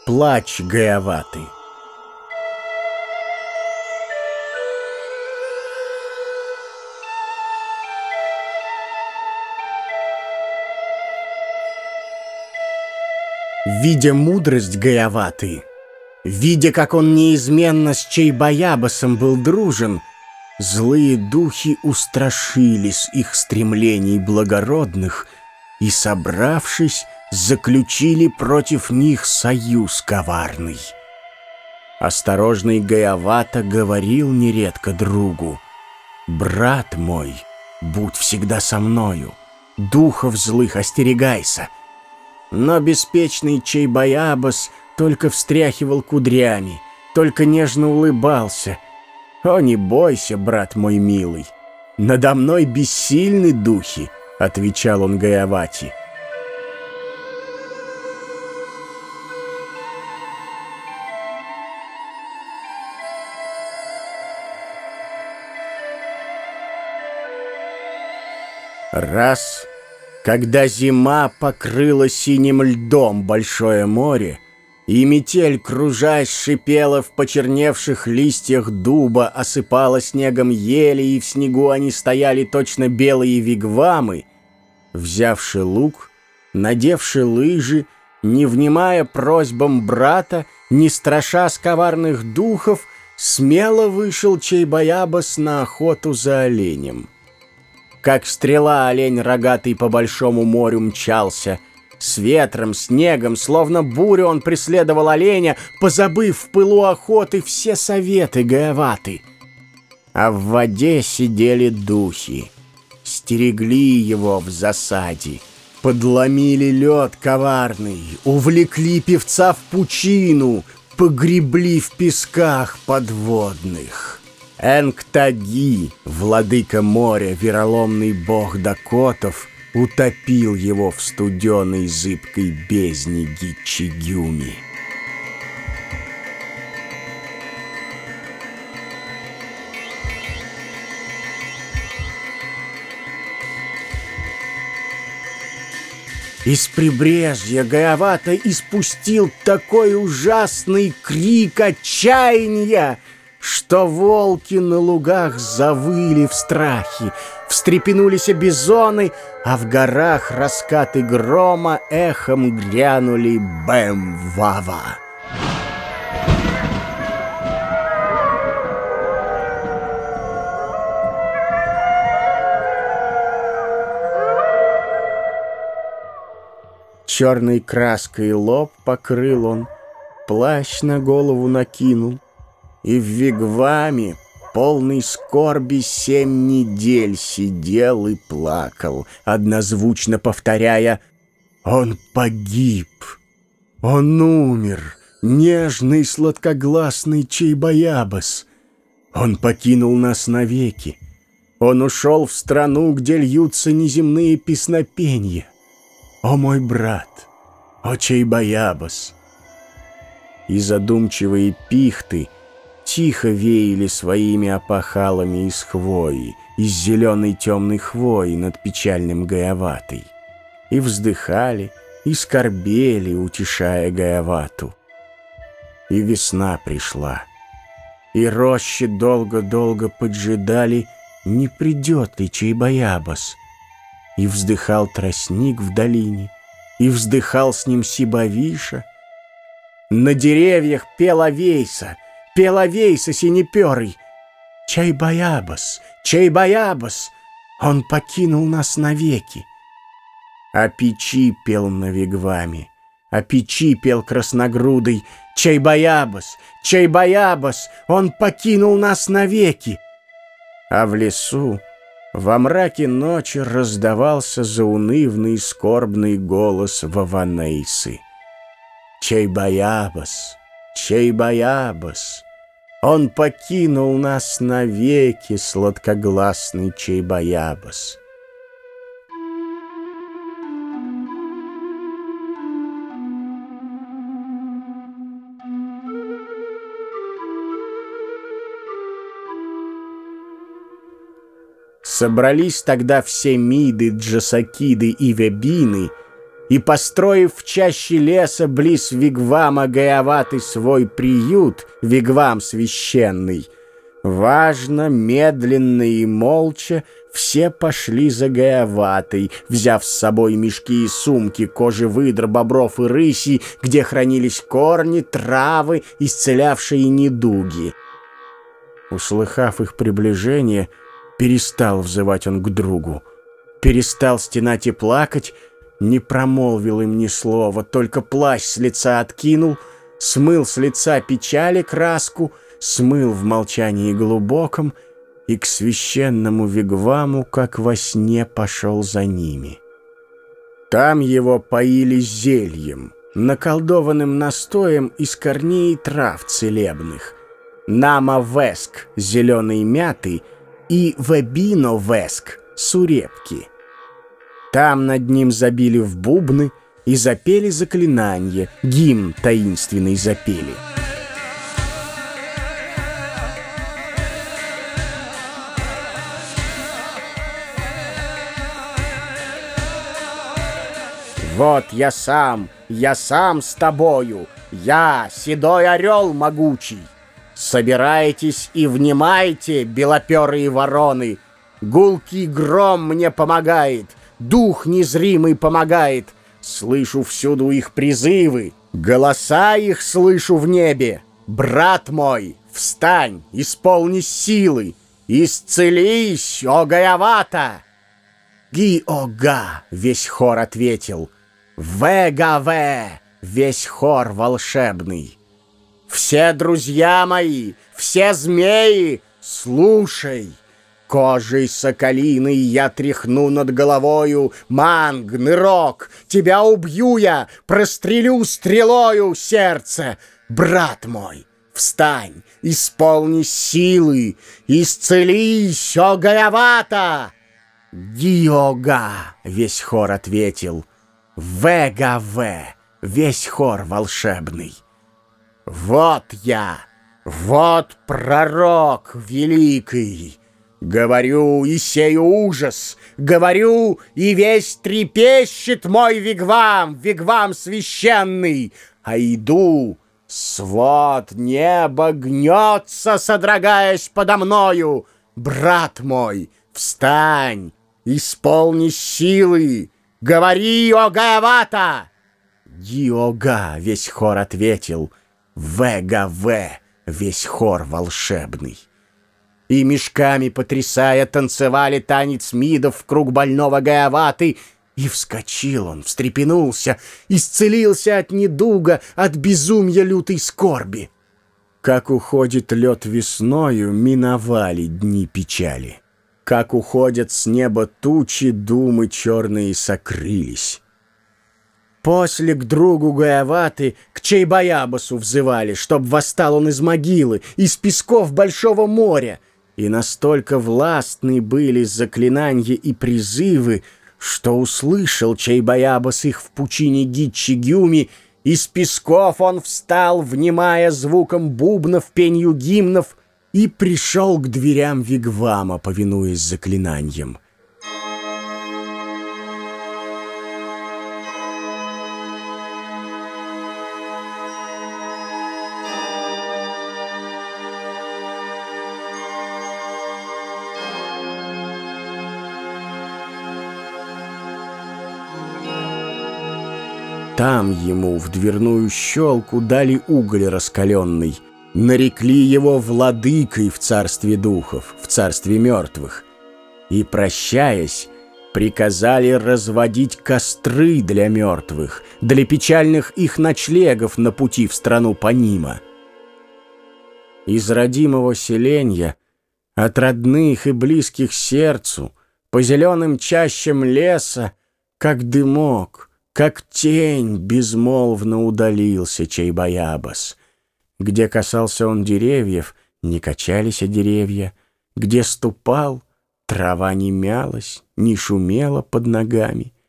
Плач Гаяваты. Видя мудрость Гаяваты, видя, как он неизменно с Чайбаябасом был дружен, злые духи устрашились их стремлений благородных и, собравшись, заключили против них союз коварный. Осторожный Гаявата говорил нередко другу: «Брат мой, будь всегда со мною, духов злых остерегайся». Но беспечный Чайбаябас только встряхивал кудрями, только нежно улыбался. «О, не бойся, брат мой милый, надо мной бессильны духи», — отвечал он Гаявате. Раз, когда зима покрыла синим льдом большое море, и метель, кружась, шипела в почерневших листьях дуба, осыпала снегом ели, и в снегу они стояли точно белые вигвамы, взявши лук, надевши лыжи, не внимая просьбам брата, не страшась коварных духов, смело вышел Чайбаябас на охоту за оленем. Как стрела олень рогатый по большому морю мчался. С ветром, снегом, словно бурю он преследовал оленя, позабыв в пылу охоты все советы Гаяваты. А в воде сидели духи, стерегли его в засаде, подломили лед коварный, увлекли певца в пучину, погребли в песках подводных. Энктаги, владыка моря, вероломный бог дакотов, утопил его в студеной зыбкой бездне Гичигюми. Из прибрежья Гаявата испустил такой ужасный крик отчаяния, что волки на лугах завыли в страхе, встрепенулись бизоны, а в горах раскаты грома эхом грянули бэм-вава. Черной краской лоб покрыл он, плащ на голову накинул, и в вигваме, полный скорби, 7 недель сидел и плакал, однозвучно повторяя: «Он погиб, он умер, нежный сладкогласный Чайбаябас. Он покинул нас навеки, он ушел в страну, где льются неземные песнопенья. О мой брат, о Чайбаябас!» И задумчивые пихты тихо веяли своими опахалами из хвои, из зеленой темной хвои над печальным Гаяватой, и вздыхали, и скорбели, утешая Гаявату. И весна пришла, и рощи долго-долго поджидали, не придет ли Чайбаябас. И вздыхал тростник в долине, и вздыхал с ним Сибавиша. На деревьях пел овейса синеперый: «Чайбаябас, Чайбаябас, он покинул нас навеки». А печи пел на вигваме, а печи пел красногрудый: «Чайбаябас, Чайбаябас, он покинул нас навеки». А в лесу во мраке ночи раздавался заунывный скорбный голос Ваванейсы: «Чайбаябас, Чайбаябас, он покинул нас навеки, сладкогласный Чайбаябас». Собрались тогда все Миды, Джасакиды и Вебины и, построив в чаще леса близ вигвама Гаяваты свой приют, вигвам священный, важно, медленно и молча все пошли за Гаяватой, взяв с собой мешки и сумки, кожи выдр, бобров и рысей, где хранились корни, травы, исцелявшие недуги. Услыхав их приближение, перестал взывать он к другу, перестал стенать и плакать, не промолвил им ни слова, только плащ с лица откинул, смыл с лица печали краску, смыл в молчании глубоком и к священному вигваму, как во сне, пошел за ними. Там его поили зельем, наколдованным настоем из корней и трав целебных, нама-веск зеленой мяты и вебино-веск сурепки. Там над ним забили в бубны и запели заклинанье, гимн таинственный запели. Вот я сам с тобою, я, седой орел могучий. Собирайтесь и внимайте, белоперые вороны. Гулкий гром мне помогает, дух незримый помогает. Слышу всюду их призывы, голоса их слышу в небе. Брат мой, встань, исполнись силы, исцелись, о Гаявата! Ги-ога, весь хор ответил. Ве-га-ве, весь хор волшебный. Все друзья мои, все змеи, слушай. Кожей соколиной я тряхну над головою, манг, нырок, тебя убью я, прострелю стрелою сердце. Брат мой, встань, исполни силы, исцелись, о Гаявата! Диога, весь хор ответил. Ве-га-ве, весь хор волшебный. Вот я, вот пророк великий. Говорю и сею ужас, говорю, и весь трепещет мой вигвам, вигвам священный. А иду, свод неба гнется, содрогаясь подо мною. Брат мой, встань, исполни силы, говори, о Гаявата! Диога, весь хор ответил. Ве-га-ве, весь хор волшебный. И мешками потрясая танцевали танец мидов в круг больного Гаяваты. И вскочил он, встрепенулся, исцелился от недуга, от безумья лютой скорби. Как уходит лед весною, миновали дни печали. Как уходят с неба тучи, думы черные сокрылись. После к другу Гаяваты, к Чайбаябасу взывали, чтоб восстал он из могилы, из песков большого моря. И настолько властны были заклинания и призывы, что услышал Чайбаябас их в пучине Гитчи-Гюми. Из песков он встал, внимая звуком бубнов, пенью гимнов, и пришел к дверям вигвама, повинуясь заклинаниям. Там ему в дверную щелку дали уголь раскаленный, нарекли его владыкой в царстве духов, в царстве мертвых, и, прощаясь, приказали разводить костры для мертвых, для печальных их ночлегов на пути в страну Панима. Из родимого селенья, от родных и близких сердцу, по зеленым чащам леса, как дымок, как тень безмолвно удалился Чайбаябас. Где касался он деревьев, не качались деревья, где ступал, трава не мялась, не шумела под ногами.